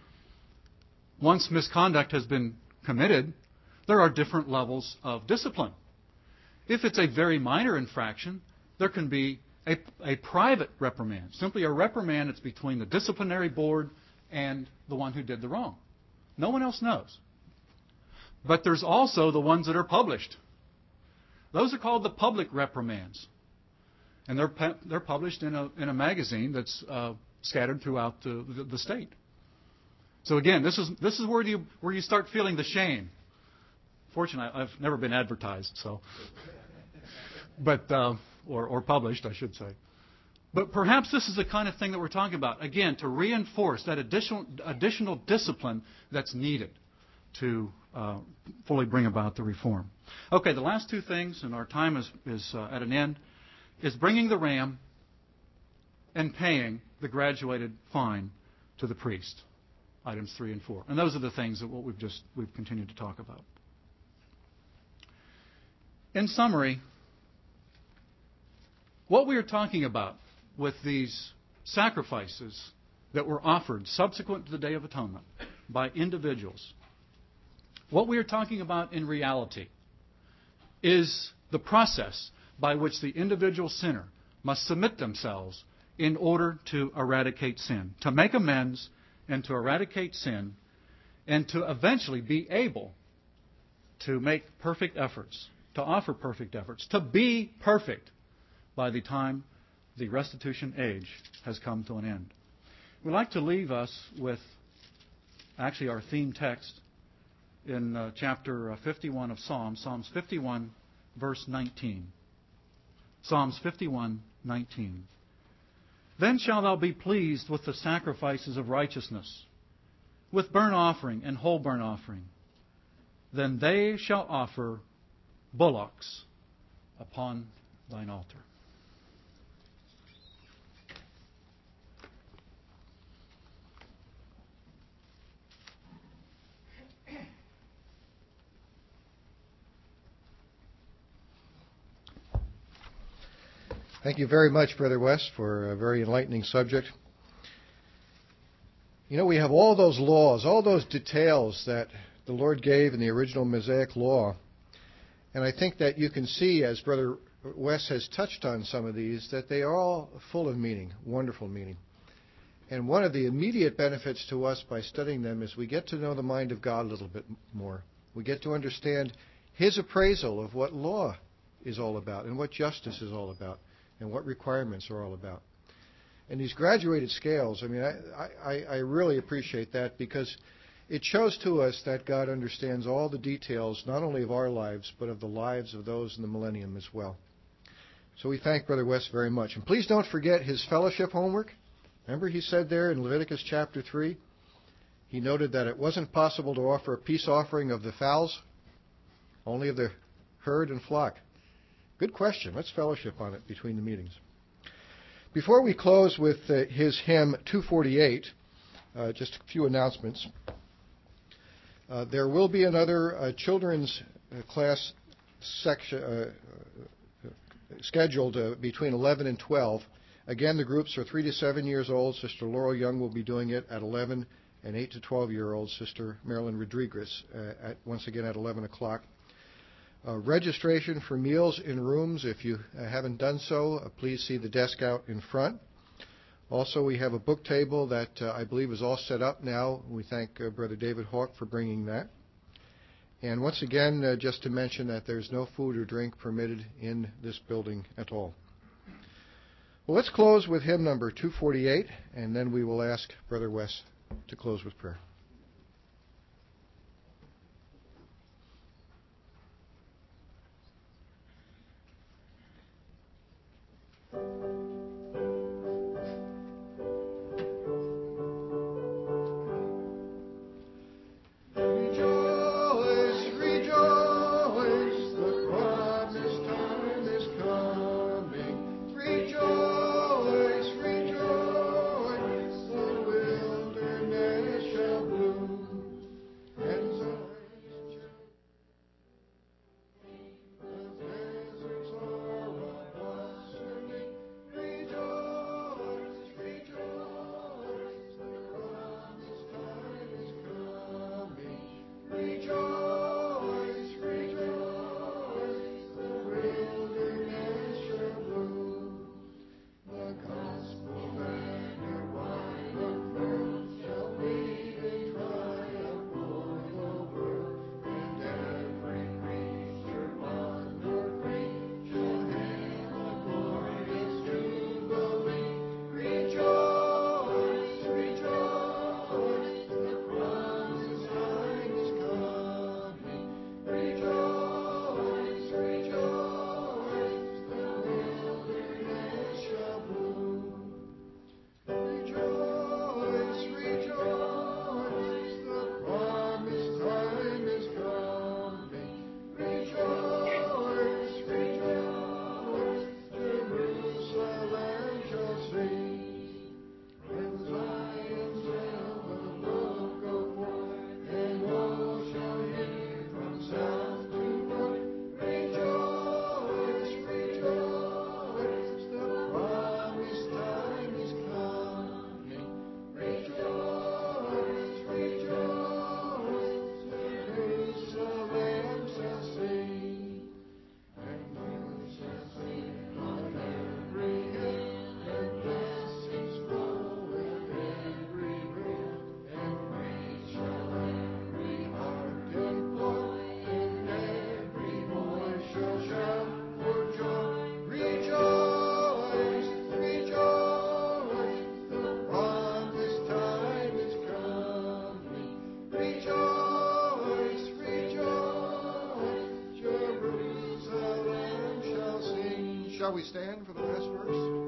once misconduct has been committed, there are different levels of discipline. If it's a very minor infraction, there can be a, a private reprimand, simply a reprimand that's between the disciplinary board and the one who did the wrong. No one else knows. But there's also the ones that are published. Those are called the public reprimands. And they're, they're published in a, in a magazine that's uh, scattered throughout the, the, the state. So again, this is, this is where you, where you start feeling the shame. Fortunately, I've never been advertised, so, but uh, or, or published, I should say. But perhaps this is the kind of thing that we're talking about. Again, to reinforce that additional additional discipline that's needed to uh, fully bring about the reform. Okay, the last two things, and our time is is uh, at an end, is bringing the ram and paying the graduated fine to the priest. Items three and four, and those are the things that what we've just we've continued to talk about. In summary, What we are talking about with these sacrifices that were offered subsequent to the Day of Atonement by individuals, what we are talking about in reality is the process by which the individual sinner must submit themselves in order to eradicate sin, to make amends and to eradicate sin, and to eventually be able to make perfect efforts, to offer perfect efforts, to be perfect by the time the restitution age has come to an end. We'd like to leave us with actually our theme text in uh, chapter uh, fifty-one of Psalms, Psalms fifty-one, verse nineteen. Psalms fifty-one, nineteen. Then shalt thou be pleased with the sacrifices of righteousness, with burnt offering and whole burnt offering. Then they shall offer bullocks upon thine altar. Thank you very much, Brother West, for a very enlightening subject. You know, we have all those laws, all those details that the Lord gave in the original Mosaic law. And I think that you can see, as Brother West has touched on some of these, that they are all full of meaning, wonderful meaning. And one of the immediate benefits to us by studying them is we get to know the mind of God a little bit more. We get to understand His appraisal of what law is all about and what justice is all about and what requirements are all about. And these graduated scales, I mean, I, I, I really appreciate that because it shows to us that God understands all the details, not only of our lives, but of the lives of those in the millennium as well. So we thank Brother West very much. And please don't forget his fellowship homework. Remember he said there in Leviticus chapter three, he noted that it wasn't possible to offer a peace offering of the fowls, only of the herd and flock. Good question. Let's fellowship on it between the meetings. Before we close with uh, his hymn two forty-eight, uh, just a few announcements. Uh, there will be another uh, children's uh, class section uh, uh, scheduled uh, between eleven and twelve. Again, the groups are three to seven years old. Sister Laurel Young will be doing it at eleven, and eight to twelve-year-old Sister Marilyn Rodriguez uh, at, once again at eleven o'clock. Uh, registration for meals in rooms, if you uh, haven't done so, uh, please see the desk out in front. Also, we have a book table that uh, I believe is all set up now. We thank uh, Brother David Hawk for bringing that. And once again, uh, just to mention that there's no food or drink permitted in this building at all. Well, let's close with hymn number two forty-eight, and then we will ask Brother West to close with prayer. Shall shall we stand for the last verse?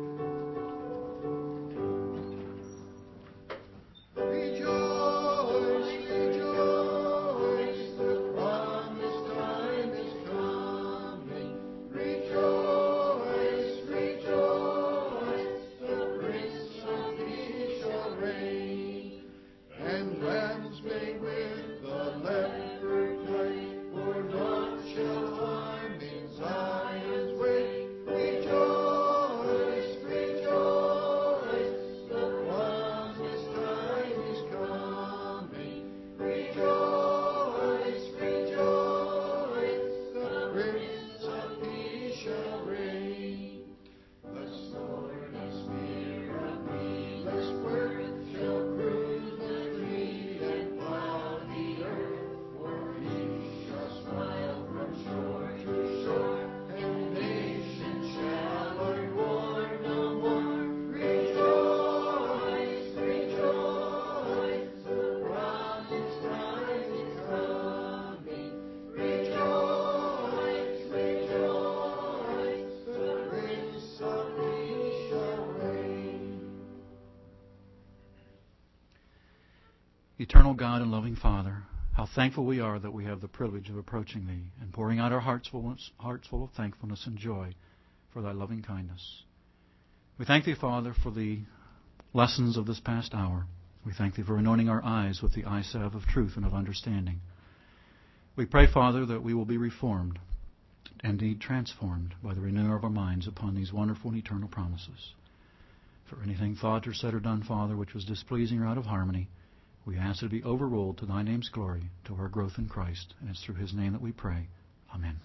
Eternal God and loving Father, how thankful we are that we have the privilege of approaching Thee and pouring out our hearts full, hearts full of thankfulness and joy for Thy loving kindness. We thank Thee, Father, for the lessons of this past hour. We thank Thee for anointing our eyes with the eye salve of truth and of understanding. We pray, Father, that we will be reformed and indeed transformed by the renewing of our minds upon these wonderful and eternal promises. For anything thought or said or done, Father, which was displeasing or out of harmony, we ask it to be overruled to Thy name's glory, to our growth in Christ. And it's through His name that we pray. Amen.